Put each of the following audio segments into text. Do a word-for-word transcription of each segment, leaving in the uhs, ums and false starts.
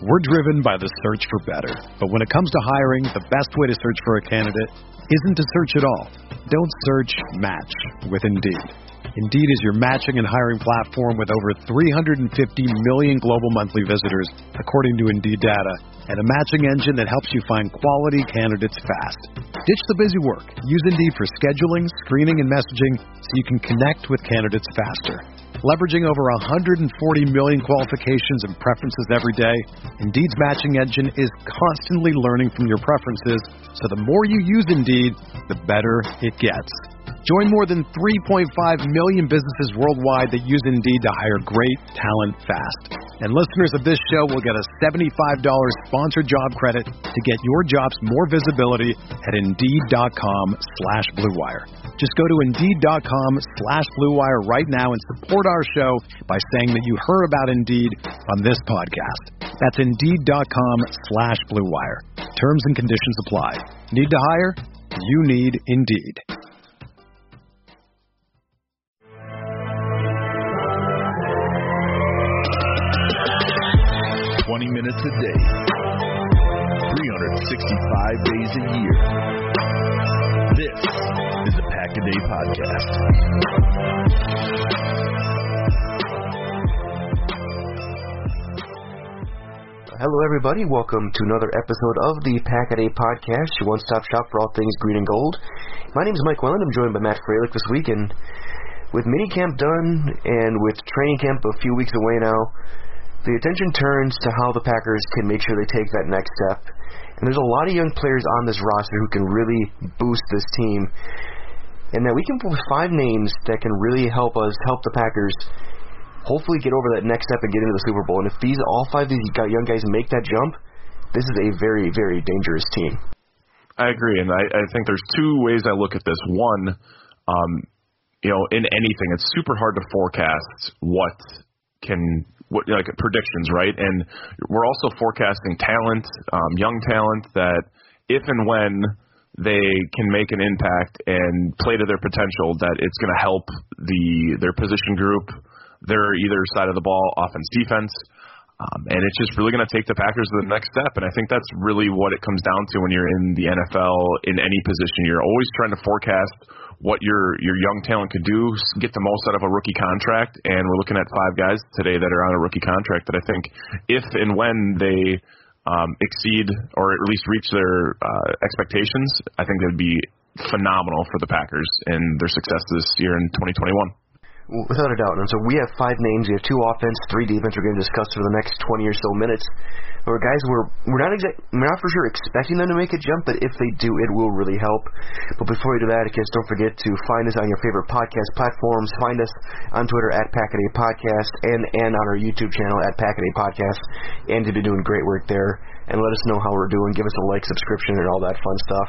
We're driven by the search for better. But when it comes to hiring, the best way to search for a candidate isn't to search at all. Don't search, match with Indeed. Indeed is your matching and hiring platform with over three hundred fifty million global monthly visitors, according to Indeed data, and a matching engine that helps you find quality candidates fast. Ditch the busy work. Use Indeed for scheduling, screening, and messaging so you can connect with candidates faster. Leveraging over one hundred forty million qualifications and preferences every day, Indeed's matching engine is constantly learning from your preferences, so the more you use Indeed, the better it gets. Join more than three point five million businesses worldwide that use Indeed to hire great talent fast. And listeners of this show will get a seventy-five dollars sponsored job credit to get your jobs more visibility at Indeed.com slash Blue Wire. Just go to Indeed.com slash Blue Wire right now and support our show by saying that you heard about Indeed on this podcast. That's Indeed.com slash Blue Wire. Terms and conditions apply. Need to hire? You need Indeed. twenty minutes a day, three hundred sixty-five days a year. This is the Pack-A-Day Podcast. Hello, everybody. Welcome to another episode of the Pack-A-Day Podcast, your one-stop shop for all things green and gold. My name is Mike Welland. I'm joined by Matt Freilich this week, and with minicamp done and with training camp a few weeks away now, the attention turns to how the Packers can make sure they take that next step. And there's a lot of young players on this roster who can really boost this team. And that we can put five names that can really help us, help the Packers hopefully get over that next step and get into the Super Bowl. And if these all five of these young guys make that jump, this is a very, very dangerous team. I agree, and I, I think there's two ways I look at this. One, um, you know, in anything, it's super hard to forecast what can – What, like predictions, right? And we're also forecasting talent, um, young talent, that if and when they can make an impact and play to their potential, that it's going to help the their position group, their either side of the ball, offense, defense, um, and it's just really going to take the Packers to the next step. And I think that's really what it comes down to when you're in the N F L in any position. You're always trying to forecast what your your young talent could do, get the most out of a rookie contract, and we're looking at five guys today that are on a rookie contract that I think if and when they um, exceed or at least reach their uh, expectations, I think that would be phenomenal for the Packers and their success this year in twenty twenty-one. Without a doubt. And so we have five names. We have two offense, three defense. We're going to discuss for the next twenty or so minutes. Or guys, we're we're not exact, we're not for sure expecting them to make a jump, but if they do, it will really help. But before we do that, guys, don't forget to find us on your favorite podcast platforms. Find us on Twitter at Pack-A-Day Podcast and and on our YouTube channel at Pack-A-Day Podcast. And you've been doing great work there. And let us know how we're doing. Give us a like, subscription, and all that fun stuff.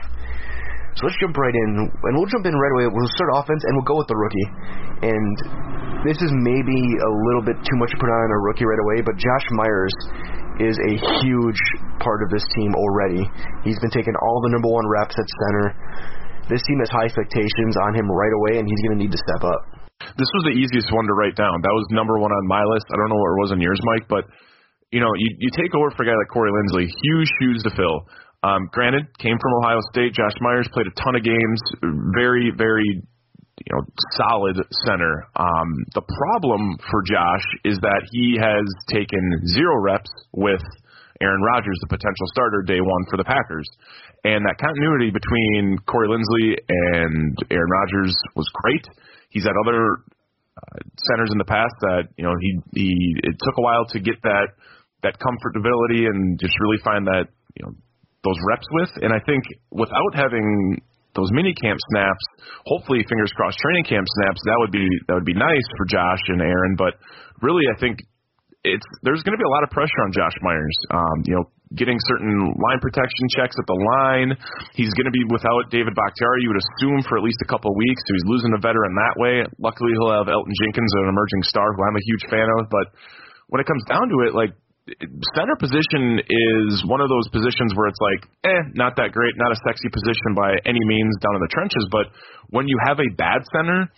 So let's jump right in, and we'll jump in right away. We'll start offense, and we'll go with the rookie. And this is maybe a little bit too much to put on a rookie right away, but Josh Myers is a huge part of this team already. He's been taking all the number one reps at center. This team has high expectations on him right away, and he's going to need to step up. This was the easiest one to write down. That was number one on my list. I don't know where it was on yours, Mike, but you know, you, you take over for a guy like Corey Linsley, huge shoes to fill. Um, granted, came from Ohio State. Josh Myers played a ton of games. Very, very, you know, solid center. Um, the problem for Josh is that he has taken zero reps with Aaron Rodgers, the potential starter day one for the Packers. And that continuity between Corey Linsley and Aaron Rodgers was great. He's had other uh, centers in the past that, you know, he, he it took a while to get that that comfortability and just really find that, you know, those reps with. And I think without having those mini camp snaps, hopefully fingers crossed training camp snaps, that would be that would be nice for Josh and Aaron. But really, I think it's there's going to be a lot of pressure on Josh Myers. Um, you know, getting certain line protection checks at the line. He's going to be without David Bakhtiari, you would assume, for at least a couple of weeks. So he's losing a veteran that way. Luckily, he'll have Elton Jenkins, an emerging star, who I'm a huge fan of. But when it comes down to it, like, center position is one of those positions where it's like, eh, not that great, not a sexy position by any means down in the trenches. But when you have a bad center,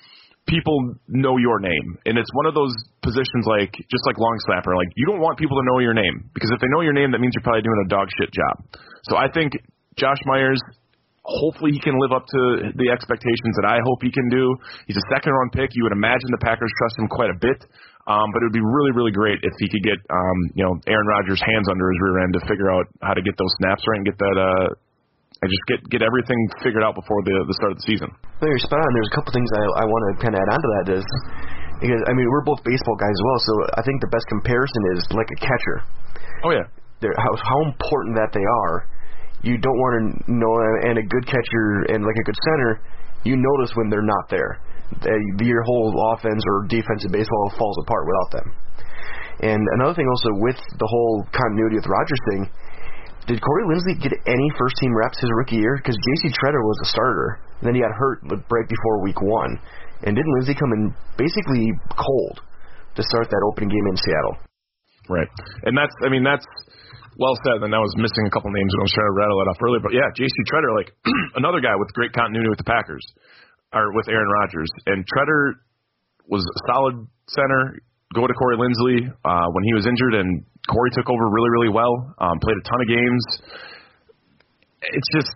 people know your name. And it's one of those positions like, just like long snapper, like you don't want people to know your name, because if they know your name, that means you're probably doing a dog shit job. So I think Josh Myers, hopefully he can live up to the expectations that I hope he can do. He's a second round pick. You would imagine the Packers trust him quite a bit. Um, but it would be really, really great if he could get, um, you know, Aaron Rodgers' hands under his rear end to figure out how to get those snaps right and get that, uh, and just get get everything figured out before the the start of the season. No, you're spot on. There's a couple things I, I want to kind of add on to that is, because, I mean, we're both baseball guys as well, so I think the best comparison is like a catcher. Oh, yeah. They're, how, how important that they are. You don't want to know, and a good catcher and like a good center, you notice when they're not there. They, your whole offense or defense in baseball falls apart without them. And another thing also with the whole continuity with the Rodgers thing, did Corey Linsley get any first-team reps his rookie year? Because J C Tretter was a starter, and then he got hurt right before week one. And didn't Linsley come in basically cold to start that opening game in Seattle? Right. And that's, I mean, that's well said, and I was missing a couple names when I was trying to rattle it off earlier. But, yeah, J C Tretter, like another guy with great continuity with the Packers, or with Aaron Rodgers. And Tretter was a solid center, go to Corey Linsley uh, when he was injured, and Corey took over really, really well, um, played a ton of games. It's just,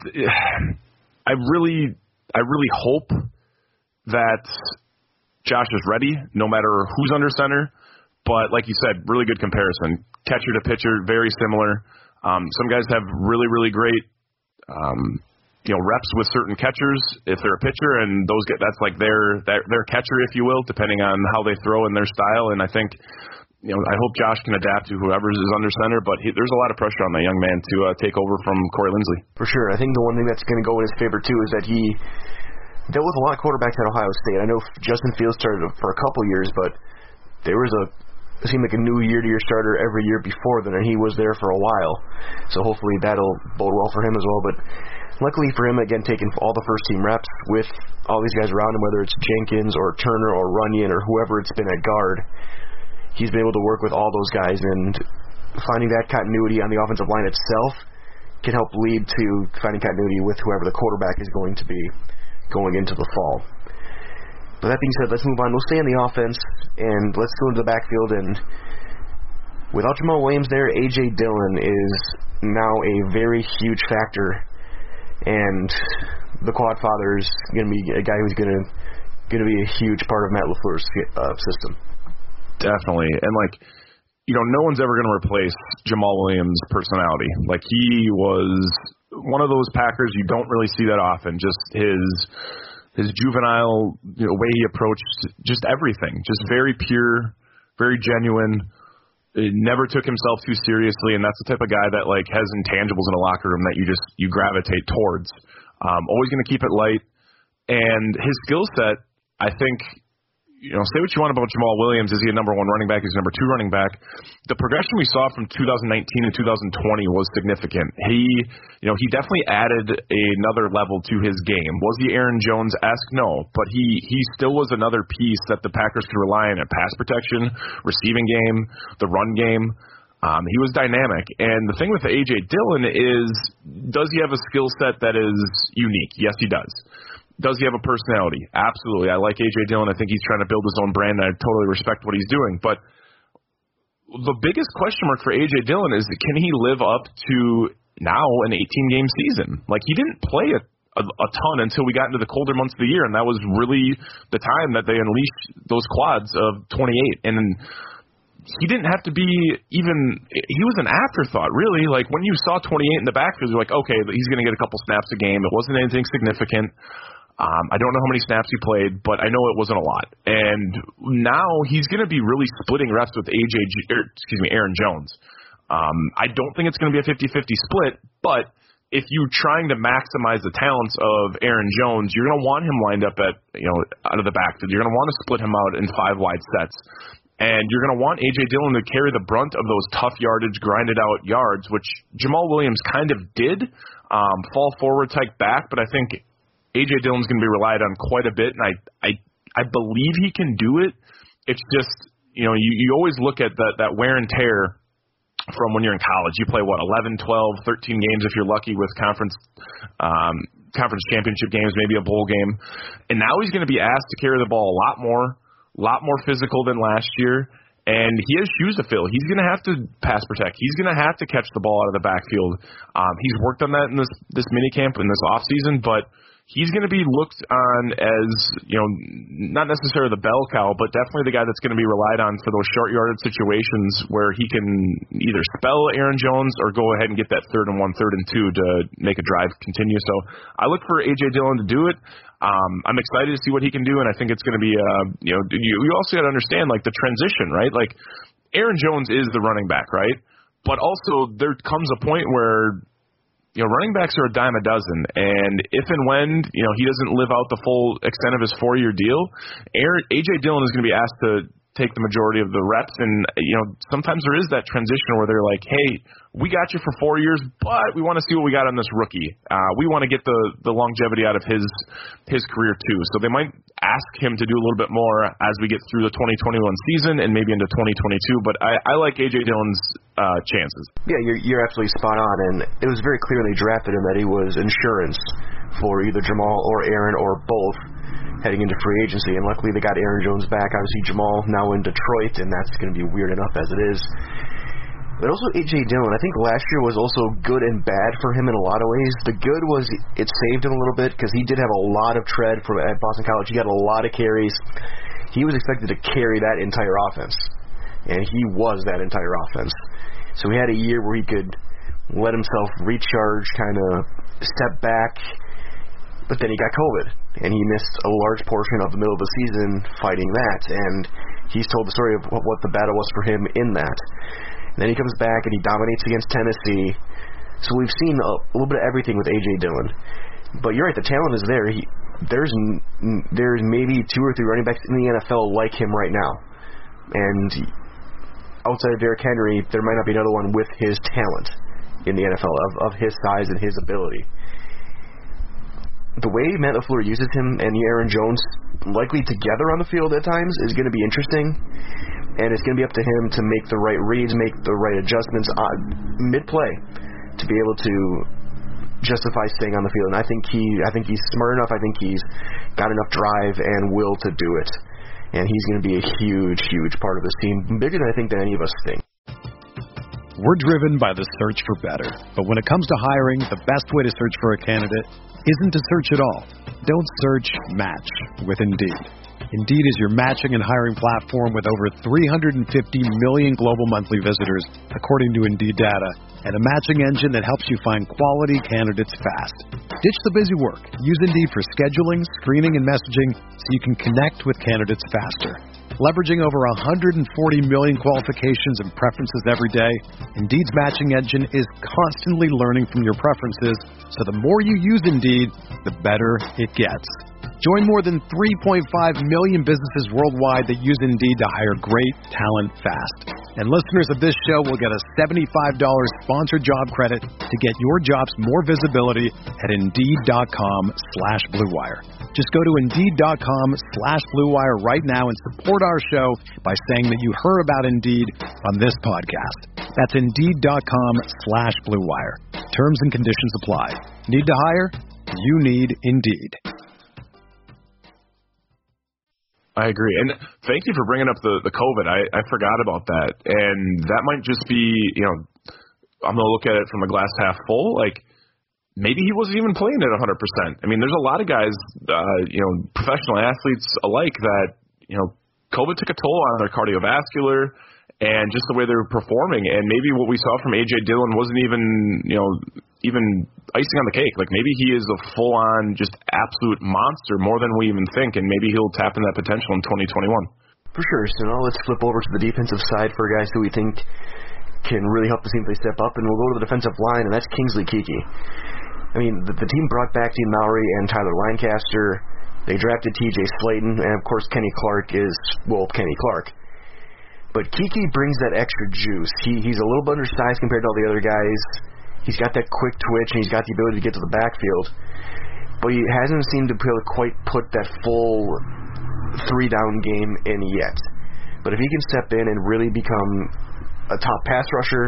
I really, I really hope that Josh is ready, no matter who's under center. But like you said, really good comparison. Catcher to pitcher, very similar. Um, some guys have really, really great um, you know, reps with certain catchers if they're a pitcher, and those get that's like their their, their catcher, if you will, depending on how they throw and their style. And I think, you know, I hope Josh can adapt to whoever is under center, but he, there's a lot of pressure on that young man to uh, take over from Corey Linsley. For sure. I think the one thing that's going to go in his favor, too, is that he dealt with a lot of quarterbacks at Ohio State. I know Justin Fields started for a couple years, but there was a it seemed like a new year-to-year starter every year before then, and he was there for a while. So hopefully that'll bode well for him as well. But luckily for him, again, taking all the first-team reps with all these guys around him, whether it's Jenkins or Turner or Runyon or whoever it's been at guard, he's been able to work with all those guys, and finding that continuity on the offensive line itself can help lead to finding continuity with whoever the quarterback is going to be going into the fall. But that being said, let's move on. We'll stay on the offense, and let's go into the backfield. And without Jamal Williams there, A J. Dillon is now a very huge factor, and the quad father is going to be a guy who's going to going to be a huge part of Matt LaFleur's uh, system. Definitely. And, like, you know, no one's ever going to replace Jamal Williams' personality. Like, he was one of those Packers you don't really see that often, just his his juvenile, you know, way he approached just everything, just very pure, very genuine. It never took himself too seriously, and that's the type of guy that, like, has intangibles in a locker room that you just you gravitate towards. Um, always going to keep it light, and his skill set, I think, you know, say what you want about Jamal Williams. Is he a number one running back? Is he a number two running back? The progression we saw from two thousand nineteen and two thousand twenty was significant. He, you know, he definitely added another level to his game. Was he Aaron Jones-esque? No, but he, he still was another piece that the Packers could rely on at pass protection, receiving game, the run game. Um, he was dynamic. And the thing with A J. Dillon is, does he have a skill set that is unique? Yes, he does. Does he have a personality? Absolutely. I like A J. Dillon. I think he's trying to build his own brand, and I totally respect what he's doing. But the biggest question mark for A J. Dillon is, can he live up to now an eighteen-game season? Like, he didn't play a, a, a ton until we got into the colder months of the year, and that was really the time that they unleashed those quads of twenty-eight. And he didn't have to be even – he was an afterthought, really. Like, when you saw twenty-eight in the backfield, you're like, okay, he's going to get a couple snaps a game. It wasn't anything significant. Um, I don't know how many snaps he played, but I know it wasn't a lot. And now he's going to be really splitting reps with A J, er, excuse me, Aaron Jones. Um, I don't think it's going to be a fifty-fifty split, but if you're trying to maximize the talents of Aaron Jones, you're going to want him lined up at, you know, out of the backfield. You're going to want to split him out in five wide sets. And you're going to want A J. Dillon to carry the brunt of those tough yardage, grinded out yards, which Jamal Williams kind of did, um, fall forward, type back, but I think A J. Dillon's going to be relied on quite a bit, and I, I I believe he can do it. It's just, you know, you, you always look at that, that wear and tear from when you're in college. You play, what, eleven, twelve, thirteen games if you're lucky with conference um, conference championship games, maybe a bowl game. And now he's going to be asked to carry the ball a lot more, a lot more physical than last year. And he has shoes to fill. He's going to have to pass protect. He's going to have to catch the ball out of the backfield. Um, he's worked on that in this this mini camp in this offseason, but he's going to be looked on as, you know, not necessarily the bell cow, but definitely the guy that's going to be relied on for those short yarded situations where he can either spell Aaron Jones or go ahead and get that third and one, third and two to make a drive continue. So I look for A J Dillon to do it. Um, I'm excited to see what he can do, and I think it's going to be, uh, you know, you, you also got to understand, like, the transition, right? Like, Aaron Jones is the running back, right? But also there comes a point where, you know, running backs are a dime a dozen, and if and when, you know, he doesn't live out the full extent of his four-year deal, Aaron, A J Dillon is going to be asked to take the majority of the reps, and, you know, sometimes there is that transition where they're like, hey, we got you for four years, but we want to see what we got on this rookie. Uh, we want to get the, the longevity out of his his career, too. So they might ask him to do a little bit more as we get through the twenty twenty-one season and maybe into twenty twenty-two, but I, I like A J Dillon's uh, chances. Yeah, you're, you're absolutely spot on, and it was very clearly drafted in that he was insurance for either Jamal or Aaron or both heading into free agency, and luckily they got Aaron Jones back. Obviously Jamal now in Detroit, and that's going to be weird enough as it is. But also A J Dillon, I think last year was also good and bad for him in a lot of ways. The good was it saved him a little bit because he did have a lot of tread from at Boston College. He got a lot of carries. He was expected to carry that entire offense, and he was that entire offense. So he had a year where he could let himself recharge, kind of step back, but then he got COVID, and he missed a large portion of the middle of the season fighting that, and he's told the story of what the battle was for him in that. And then he comes back and he dominates against Tennessee. So we've seen a, a little bit of everything with A J Dillon. But you're right, the talent is there. He, there's there's maybe two or three running backs in the N F L like him right now. And outside of Derrick Henry, there might not be another one with his talent in the N F L, of, of his size and his ability. The way Matt LaFleur uses him and Aaron Jones likely together on the field at times is going to be interesting. And it's going to be up to him to make the right reads, make the right adjustments on mid-play to be able to justify staying on the field. And I think he, I think he's smart enough. I think he's got enough drive and will to do it. And he's going to be a huge, huge part of this team, bigger than I think than any of us think. We're driven by the search for better. But when it comes to hiring, the best way to search for a candidate isn't to search at all. Don't search, match with Indeed. Indeed is your matching and hiring platform with over three hundred fifty million global monthly visitors, according to Indeed data, and a matching engine that helps you find quality candidates fast. Ditch the busy work. Use Indeed for scheduling, screening, and messaging so you can connect with candidates faster. Leveraging over one hundred forty million qualifications and preferences every day, Indeed's matching engine is constantly learning from your preferences, so the more you use Indeed, the better it gets. Join more than three point five million businesses worldwide that use Indeed to hire great talent fast. And listeners of this show will get a seventy-five dollars sponsored job credit to get your jobs more visibility at Indeed.com slash Blue Wire. Just go to Indeed.com slash Blue Wire right now and support our show by saying that you heard about Indeed on this podcast. That's Indeed.com slash Blue Wire. Terms and conditions apply. Need to hire? You need Indeed. I agree. And thank you for bringing up the, the COVID. I, I forgot about that. And that might just be, you know, I'm going to look at it from a glass half full. Like, maybe he wasn't even playing at one hundred percent. I mean, there's a lot of guys, uh, you know, professional athletes alike that, you know, COVID took a toll on their cardiovascular and just the way they were performing. And maybe what we saw from A J Dillon wasn't even, you know, even icing on the cake. Like, maybe he is a full-on, just absolute monster, more than we even think, and maybe he'll tap in that potential in twenty twenty-one. For sure. So now let's flip over to the defensive side for guys who we think can really help the team if they step up, and we'll go to the defensive line, and that's Kingsley Keke. I mean, the, the team brought back Dean Lowry and Tyler Lancaster. They drafted T J Slaton, and, of course, Kenny Clark is, well, Kenny Clark. But Keke brings that extra juice. He He's a little bit undersized compared to all the other guys. He's got that quick twitch, and he's got the ability to get to the backfield. But he hasn't seemed to be able to quite put that full three-down game in yet. But if he can step in and really become a top pass rusher,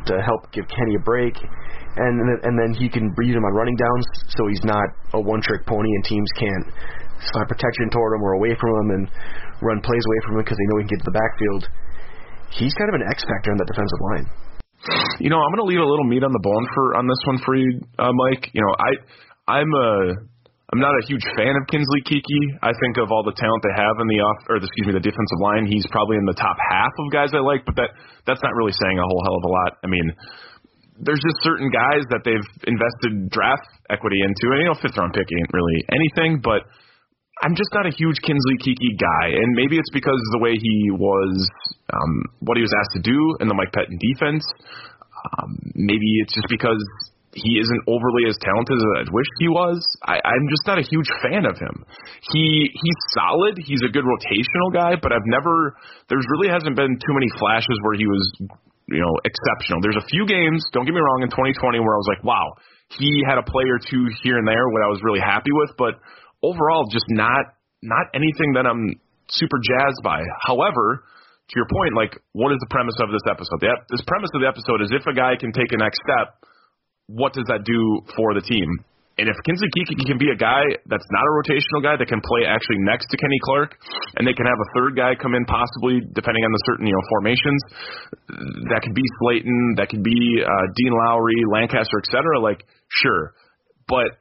to help give Kenny a break, and and then he can use him on running downs, so he's not a one-trick pony, and teams can't slide protection toward him or away from him and run plays away from him because they know he can get to the backfield. He's kind of an X factor on that defensive line. You know, I'm going to leave a little meat on the bone for on this one for you, uh, Mike. You know, I I'm a I'm not a huge fan of Kinsley Keke. I think of all the talent they have in the off or the, excuse me the defensive line, he's probably in the top half of guys I like, but that that's not really saying a whole hell of a lot. I mean, there's just certain guys that they've invested draft equity into, and you know, fifth round pick ain't really anything, but I'm just not a huge Kinsley Keke guy, and maybe it's because of the way he was, um, what he was asked to do in the Mike Pettine defense. Um, maybe it's just because he isn't overly as talented as I wished he was. I, I'm just not a huge fan of him. He he's solid. He's a good rotational guy, but I've never. There's really hasn't been too many flashes where he was, you know, exceptional. There's a few games. Don't get me wrong. In twenty twenty, where I was like, wow, he had a play or two here and there what I was really happy with, but overall, just not not anything that I'm super jazzed by. However, to your point, like, what is the premise of this episode? The ep- this premise of the episode is if a guy can take a next step, what does that do for the team? And if Kinsley Keke can be a guy that's not a rotational guy that can play actually next to Kenny Clark, and they can have a third guy come in possibly, depending on the certain, you know, formations, that could be Slayton, that could be uh, Dean Lowry, Lancaster, et cetera, like, sure. But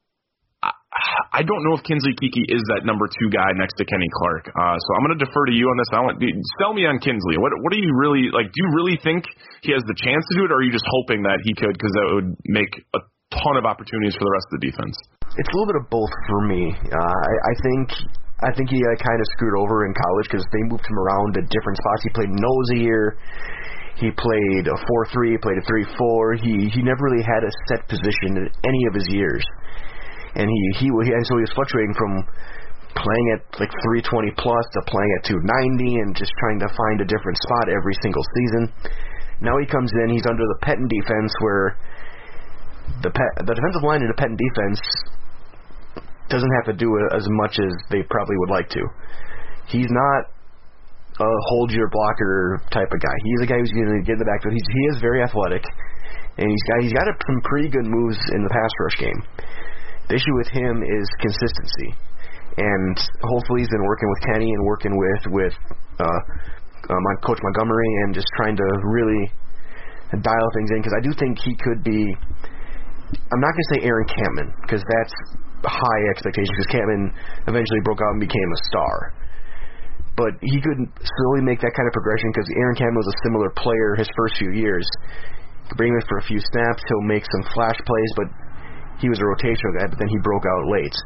I don't know if Kinsley Keke is that number two guy next to Kenny Clark. Uh, so I'm going to defer to you on this. I want sell me on Kinsley. What what do you really like? Do you really think he has the chance to do it, or are you just hoping that he could because that would make a ton of opportunities for the rest of the defense? It's a little bit of both for me. Uh, I, I think I think he uh, kind of screwed over in college because they moved him around to different spots. He played nose a year. He played a four three. He played a three four. He he never really had a set position in any of his years. And he, he and so he was fluctuating from playing at like three twenty plus to playing at two ninety and just trying to find a different spot every single season. Now he comes in, he's under the Pettine defense where the Pet, the defensive line in the Pettine defense doesn't have to do as much as they probably would like to. He's not a hold your blocker type of guy. He's a guy who's going to get in the backfield. He's, he is very athletic, and he's got he's got some pretty good moves in the pass rush game. The issue with him is consistency, and hopefully he's been working with Kenny and working with with uh, uh, my Coach Montgomery and just trying to really dial things in because I do think he could be. I'm not going to say Aaron Campman because that's high expectations because Campman eventually broke out and became a star, but he could slowly make that kind of progression because Aaron Campman was a similar player his first few years. Bring him in for a few snaps, he'll make some flash plays, but he was a rotational guy, but then he broke out late.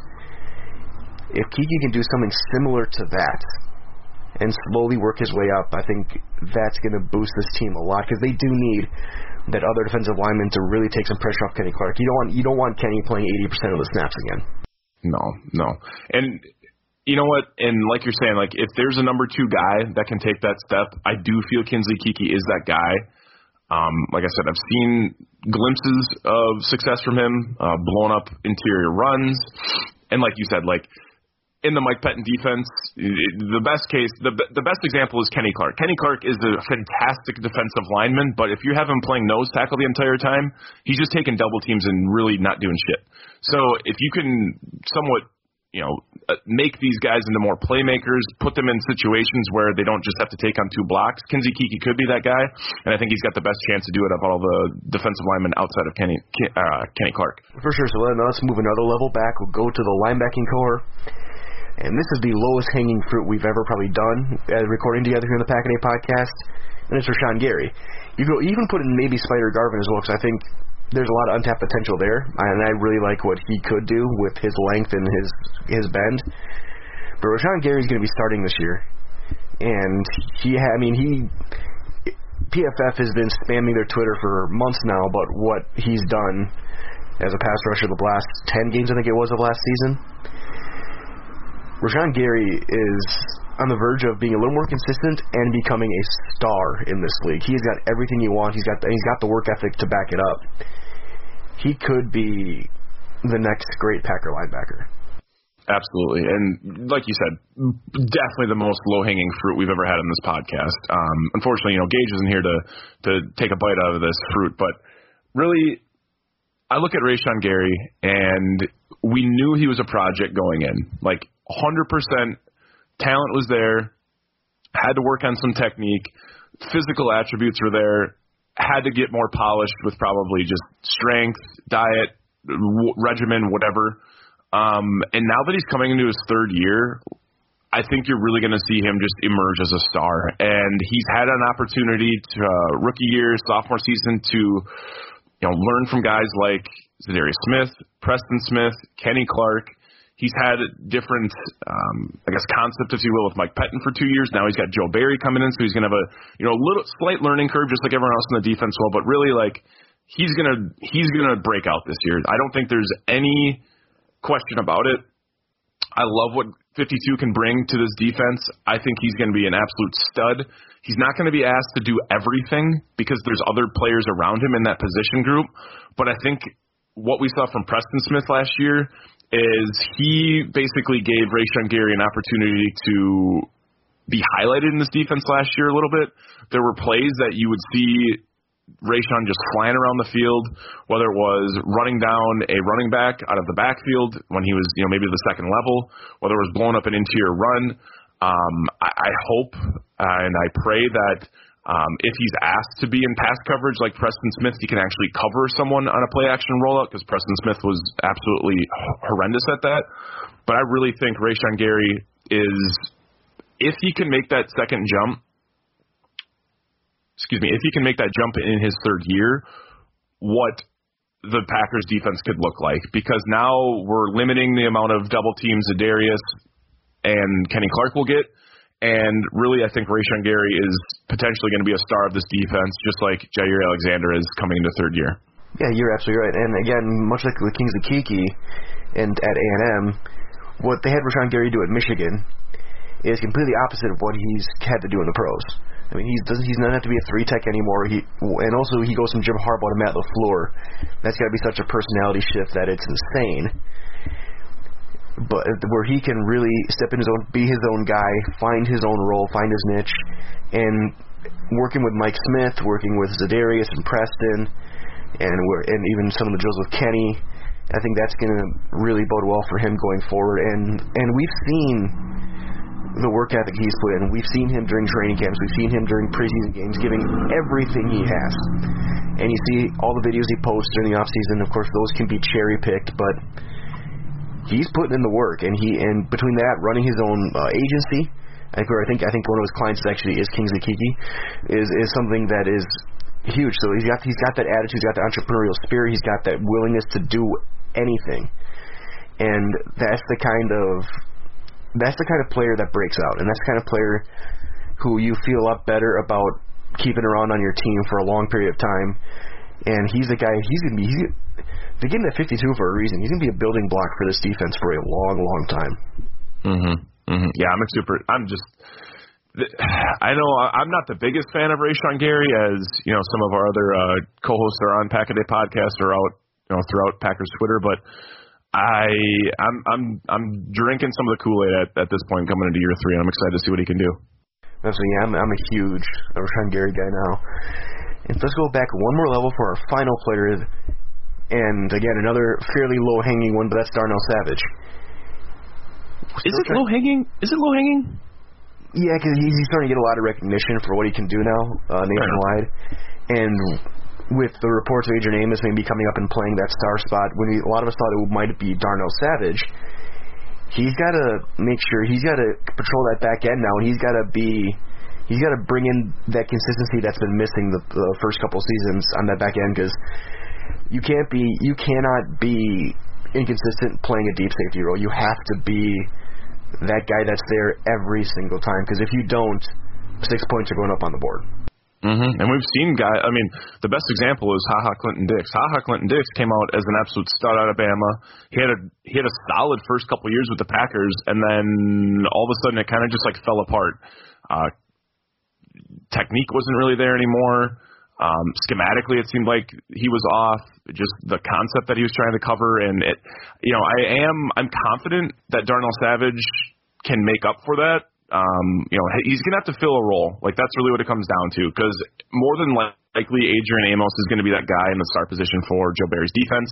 If Keke can do something similar to that and slowly work his way up, I think that's going to boost this team a lot because they do need that other defensive lineman to really take some pressure off Kenny Clark. You don't want you don't want Kenny playing eighty percent of the snaps again. No, no. And you know what? And like you're saying, like if there's a number two guy that can take that step, I do feel Kinsley Keke is that guy. Um, like I said, I've seen glimpses of success from him, uh, blowing up interior runs. And like you said, like in the Mike Pettine defense, the best case, the the best example is Kenny Clark. Kenny Clark is a fantastic defensive lineman, but if you have him playing nose tackle the entire time, he's just taking double teams and really not doing shit. So if you can somewhat, you know, make these guys into more playmakers, put them in situations where they don't just have to take on two blocks. Kinsley Keke could be that guy, and I think he's got the best chance to do it of all the defensive linemen outside of Kenny uh, Kenny Clark. For sure. So let's move another level back. We'll go to the linebacking core, and this is the lowest hanging fruit we've ever probably done as recording together here in the Pack a Day podcast, and it's Rashawn Gary. You could even put in maybe Spider Garvin as well, because I think there's a lot of untapped potential there, and I really like what he could do with his length and his his bend. But Rashawn Gary's going to be starting this year, and he, ha- I mean, he P F F has been spamming their Twitter for months now about what he's done as a pass rusher the last ten games, I think it was, of last season. Rashawn Gary is on the verge of being a little more consistent and becoming a star in this league. He's got everything you want. He's got the, he's got the work ethic to back it up. He could be the next great Packer linebacker. absolutely. And like you said, definitely the most low-hanging fruit we've ever had in this podcast. Um, unfortunately, you know, Gage isn't here to to take a bite out of this fruit, but really, I look at Rashawn Gary, and we knew he was a project going in. Like, one hundred percent talent was there, had to work on some technique, physical attributes were there, had to get more polished with probably just strength, diet, w- regimen, whatever. Um, and now that he's coming into his third year, I think you're really going to see him just emerge as a star. And he's had an opportunity to uh, rookie year, sophomore season to you know, learn from guys like Zadarius Smith, Preston Smith, Kenny Clark. He's had different, um, I guess, concept, if you will, with Mike Pettin for two years. Now he's got Joe Barry coming in, so he's going to have a, you know, little slight learning curve, just like everyone else in the defense will. But really, like, he's gonna he's gonna break out this year. I don't think there's any question about it. I love what fifty-two can bring to this defense. I think he's going to be an absolute stud. He's not going to be asked to do everything because there's other players around him in that position group. But I think what we saw from Preston Smith last year is he basically gave Rashawn Gary an opportunity to be highlighted in this defense last year a little bit. There were plays that you would see Rashawn just flying around the field, whether it was running down a running back out of the backfield when he was, you know, maybe the second level, whether it was blowing up an interior run. Um, I, I hope uh, and I pray that um, if he's asked to be in pass coverage like Preston Smith, he can actually cover someone on a play-action rollout, because Preston Smith was absolutely horrendous at that. But I really think Rashawn Gary is, if he can make that second jump, excuse me, if he can make that jump in his third year, what the Packers defense could look like. Because now we're limiting the amount of double teams Zadarius and Kenny Clark will get. And really, I think Rashawn Gary is potentially going to be a star of this defense, just like Jair Alexander is coming into third year. Yeah, you're absolutely right. And again, much like the Kings of Kiki and at A and M, what they had Rashawn Gary do at Michigan is completely opposite of what he's had to do in the pros. I mean, he's doesn't he's not have to be a three tech anymore. He and also he goes from Jim Harbaugh to Matt LaFleur. That's got to be such a personality shift that it's insane. But where he can really step in his own, be his own guy, find his own role, find his niche, and working with Mike Smith, working with Zadarius and Preston, and we're, and even some of the drills with Kenny, I think that's going to really bode well for him going forward. And and we've seen the work ethic he's put in. We've seen him during training camps. We've seen him during preseason games, giving everything he has. And you see all the videos he posts during the offseason. Of course, those can be cherry-picked, but he's putting in the work, and he and between that, running his own uh, agency, I think, I think I think one of his clients actually is Kings of Kiki, is is something that is huge. So he's got he's got that attitude, he's got the entrepreneurial spirit, he's got that willingness to do anything, and that's the kind of that's the kind of player that breaks out, and that's the kind of player who you feel a lot better about keeping around on your team for a long period of time. And he's a guy. He's gonna be. He's, they give him that fifty-two for a reason. He's gonna be a building block for this defense for a long, long time. Mhm. Mhm. Yeah, I'm a super. I'm just. I know I'm not the biggest fan of Rashawn Gary, as you know, some of our other uh, co-hosts are on Pack a Day podcast or out, you know, throughout Packers Twitter. But I, I'm, I'm, I'm drinking some of the Kool-Aid at, at this point, coming into year three, and I'm excited to see what he can do. Absolutely, yeah, I'm, I'm a huge Rashawn Gary guy now. And let's go back one more level for our final player, and again, another fairly low-hanging one, but that's Darnell Savage. Is it low-hanging? Is it low-hanging? Yeah, because he's starting to get a lot of recognition for what he can do now uh, nationwide. And with the reports of Adrian Amos maybe coming up and playing that star spot, when we, a lot of us thought it might be Darnell Savage, he's got to make sure, he's got to patrol that back end now, and he's got to be... He's got to bring in that consistency that's been missing the, the first couple seasons on that back end, because you can't be, you cannot be inconsistent playing a deep safety role. You have to be that guy that's there every single time, because if you don't, six points are going up on the board. Mm-hmm. And we've seen guys. I mean, the best example is HaHa Clinton Dix. HaHa Clinton Dix came out as an absolute stud out of Bama. He had a he had a solid first couple years with the Packers, and then all of a sudden it kind of just like fell apart. Uh, Technique wasn't really there anymore. Um, schematically, it seemed like he was off. Just the concept that he was trying to cover, and it, you know, I am I'm confident that Darnell Savage can make up for that. Um, you know, he's gonna have to fill a role. Like that's really what it comes down to. Because more than likely, Adrian Amos is going to be that guy in the star position for Joe Barry's defense.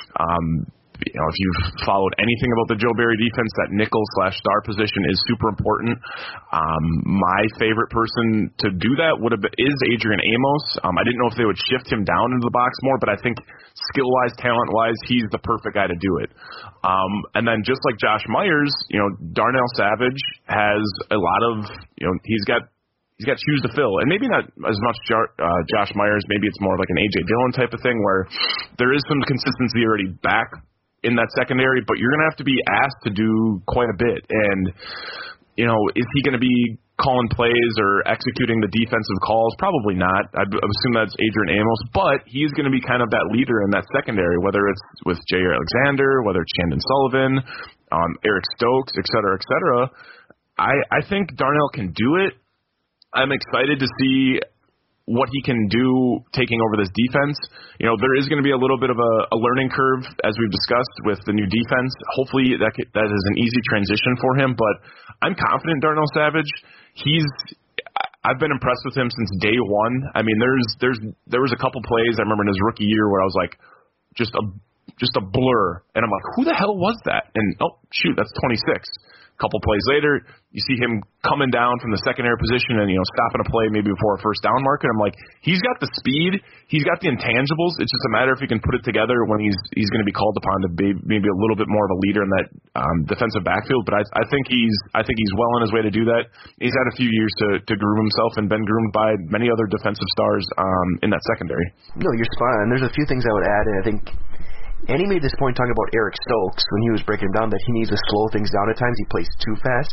Um, You know, if you've followed anything about the Joe Barry defense, that nickel slash star position is super important. Um, my favorite person to do that would have been, is Adrian Amos. Um, I didn't know if they would shift him down into the box more, but I think skill-wise, talent-wise, he's the perfect guy to do it. Um, and then just like Josh Myers, you know, Darnell Savage has a lot of, you know, he's got He's got shoes to fill, and maybe not as much Jar, uh, Josh Myers. Maybe it's more like an A J Dillon type of thing where there is some consistency already back in that secondary, but you're going to have to be asked to do quite a bit. And, you know, is he going to be calling plays or executing the defensive calls? Probably not. I assume that's Adrian Amos, but he's going to be kind of that leader in that secondary, whether it's with Jair Alexander, whether it's Chandon Sullivan, um, Eric Stokes, et cetera, et cetera. I, I think Darnell can do it. I'm excited to see what he can do taking over this defense. You know, there is going to be a little bit of a, a learning curve, as we've discussed, with the new defense. Hopefully that could, that is an easy transition for him, but I'm confident Darnell Savage, he's I've been impressed with him since day one. I mean, there's there's there was a couple plays I remember in his rookie year where I was like, just a just a blur, and I'm like, who the hell was that? And oh shoot, that's twenty-six. Couple plays later, you see him coming down from the secondary position and, you know, stopping a play maybe before a first down marker. I'm like, he's got the speed, he's got the intangibles. It's just a matter if he can put it together when he's he's going to be called upon to be maybe a little bit more of a leader in that um, defensive backfield. But I, I think he's I think he's well on his way to do that. He's had a few years to, to groom himself and been groomed by many other defensive stars um, in that secondary. No, you're spot on. There's a few things I would add, and I think Andy made this point talking about Eric Stokes when he was breaking down that he needs to slow things down at times. He plays too fast.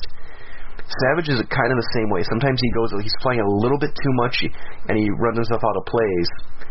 Savage is kind of the same way. Sometimes he goes, he's playing a little bit too much, and he runs himself out of plays.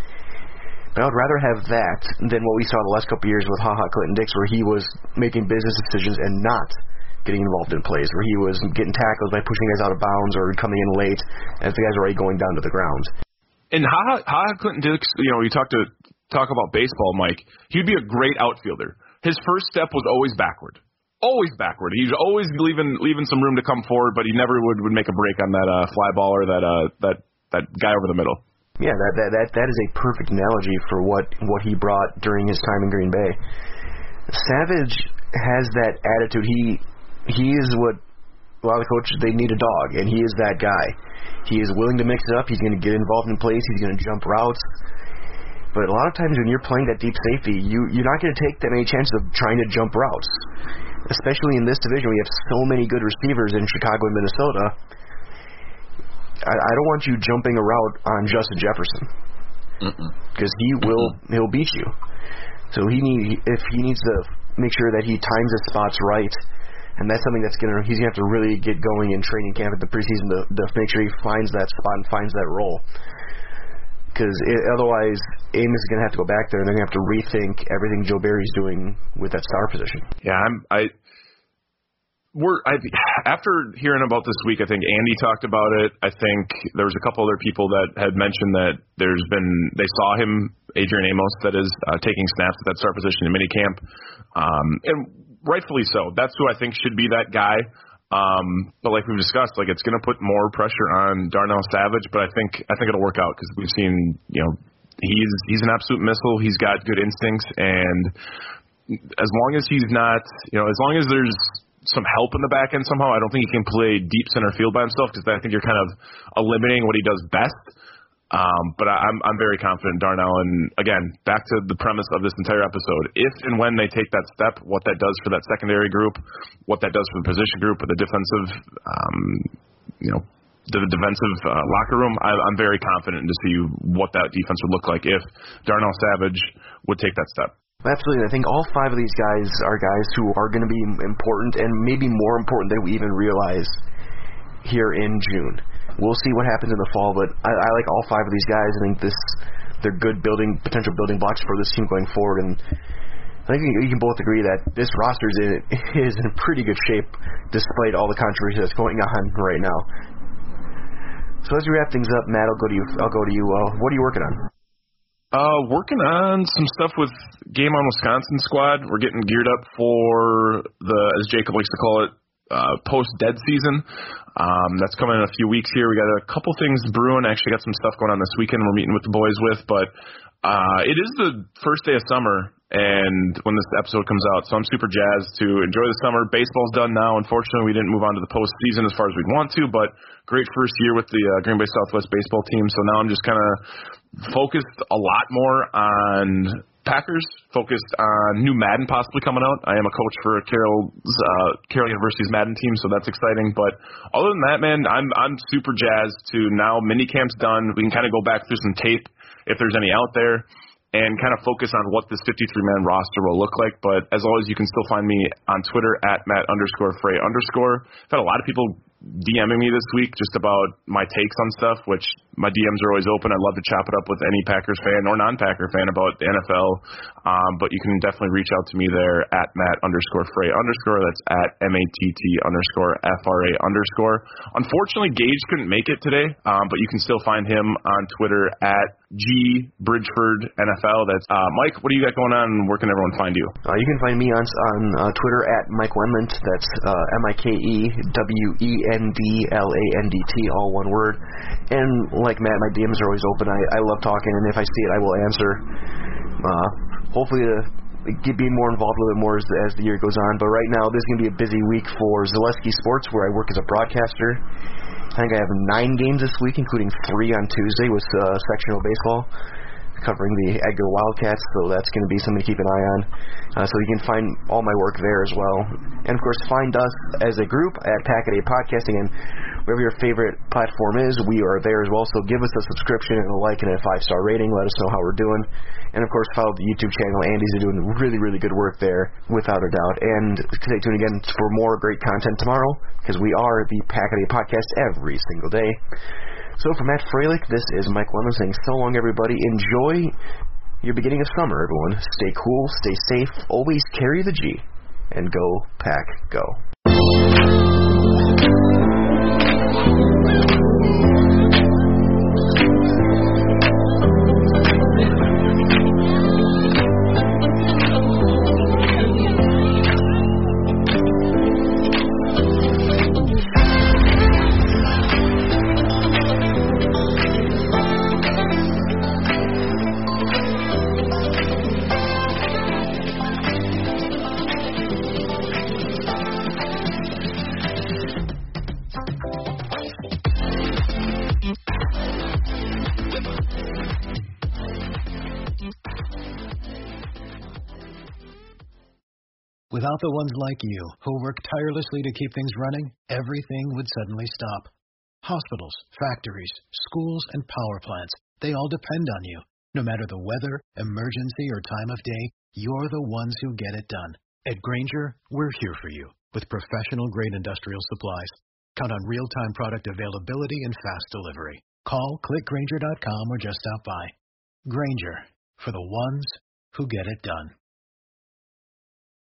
But I would rather have that than what we saw the last couple of years with Ha Ha Clinton-Dix, where he was making business decisions and not getting involved in plays, where he was getting tackled by pushing guys out of bounds or coming in late as the guys are already going down to the ground. And Ha Ha Clinton-Dix, you know, you talk to talk about baseball, Mike, he'd be a great outfielder. His first step was always backward. Always backward. He's always leaving leaving some room to come forward, but he never would, would make a break on that uh, fly ball or that uh, that that guy over the middle. Yeah, that that that that is a perfect analogy for what, what he brought during his time in Green Bay. Savage has that attitude. He he is what a lot of coaches, they need a dog, and he is that guy. He is willing to mix it up. He's going to get involved in plays. He's going to jump routes. But a lot of times when you're playing that deep safety, you, you're not going to take that many chances of trying to jump routes. Especially in this division, we have so many good receivers in Chicago and Minnesota. I, I don't want you jumping a route on Justin Jefferson. Because he will he'll beat you. So he need if he needs to make sure that he times his spots right, and that's something that's gonna he's gonna have to really get going in training camp at the preseason to, to make sure he finds that spot and finds that role. Because otherwise, Amos is going to have to go back there, and they're going to have to rethink everything Joe Barry's doing with that star position. Yeah, I'm. I. We're. I. After hearing about this week, I think Andy talked about it. I think there was a couple other people that had mentioned that there's been. They saw him, Adrian Amos, that is uh, taking snaps at that star position in minicamp, um, and rightfully so. That's who I think should be that guy. Um, but like we've discussed, like it's going to put more pressure on Darnell Savage, but I think I think it'll work out because we've seen, you know, he's he's an absolute missile. He's got good instincts, and as long as he's not, you know, as long as there's some help in the back end somehow, I don't think he can play deep center field by himself because I think you're kind of eliminating what he does best. Um, but I, I'm I'm very confident in Darnell, and again, back to the premise of this entire episode, if and when they take that step, what that does for that secondary group, what that does for the position group, or the defensive, um, you know, the defensive uh, locker room, I, I'm very confident to see what that defense would look like if Darnell Savage would take that step. Absolutely. I think all five of these guys are guys who are going to be important, and maybe more important than we even realize here in June. We'll see what happens in the fall, but I, I like all five of these guys. I think this they're good building potential building blocks for this team going forward, and I think you can both agree that this roster is in, is in pretty good shape despite all the controversy that's going on right now. So as we wrap things up, Matt, I'll go to you. I'll go to you. Uh, what are you working on? Uh, working on some stuff with Game On Wisconsin squad. We're getting geared up for the, as Jacob likes to call it, uh, post-dead season. Um, that's coming in a few weeks here. We got a couple things brewing. Actually got some stuff going on this weekend we're meeting with the boys with, but uh, it is the first day of summer and when this episode comes out, so I'm super jazzed to enjoy the summer. Baseball's done now. Unfortunately, we didn't move on to the postseason as far as we'd want to, but great first year with the uh, Green Bay Southwest baseball team. So now I'm just kind of focused a lot more on Packers, focused on new Madden possibly coming out. I am a coach for Carroll's, uh, Carroll University's Madden team, so that's exciting. But other than that, man, I'm I'm super jazzed to now minicamp's done. We can kind of go back through some tape if there's any out there and kind of focus on what this fifty-three man roster will look like. But as always, you can still find me on Twitter at Matt underscore Frey underscore. I've had a lot of people DMing me this week just about my takes on stuff, which my D Ms are always open. I'd love to chop it up with any Packers fan or non-Packer fan about the N F L. Um, but you can definitely reach out to me there at Matt underscore Frey underscore. That's at M A T T underscore F R A underscore. Unfortunately, Gage couldn't make it today, um, but you can still find him on Twitter at G Bridgeford N F L. That's uh, Mike. What do you got going on? Where can everyone find you? Uh, you can find me on on uh, Twitter at Mike Wendlandt. That's uh, M I K E W E N D L A N D T, all one word. And like Matt, my D Ms are always open. I, I love talking, and if I see it, I will answer. Uh, hopefully, to get be more involved with it more as the, as the year goes on. But right now, this is going to be a busy week for Zaleski Sports, where I work as a broadcaster. I think I have nine games this week, including three on Tuesday with uh, sectional baseball, covering the Edgar Wildcats, so that's going to be something to keep an eye on. Uh, so you can find all my work there as well. And, of course, find us as a group at Pack-A-Day Podcasting, and wherever your favorite platform is, we are there as well. So give us a subscription and a like and a five-star rating. Let us know how we're doing. And, of course, follow the YouTube channel. Andy's doing really, really good work there, without a doubt. And stay tuned again for more great content tomorrow, because we are the Pack-A-Day Podcast every single day. So for Matt Freilich, this is Mike Wendlandt saying so long, everybody. Enjoy your beginning of summer, everyone. Stay cool, stay safe, always carry the G, and go, Pack, go. Without the ones like you, who work tirelessly to keep things running, everything would suddenly stop. Hospitals, factories, schools, and power plants, they all depend on you. No matter the weather, emergency, or time of day, you're the ones who get it done. At Grainger, we're here for you with professional-grade industrial supplies. Count on real-time product availability and fast delivery. Call, click Grainger dot com, or just stop by. Grainger, for the ones who get it done.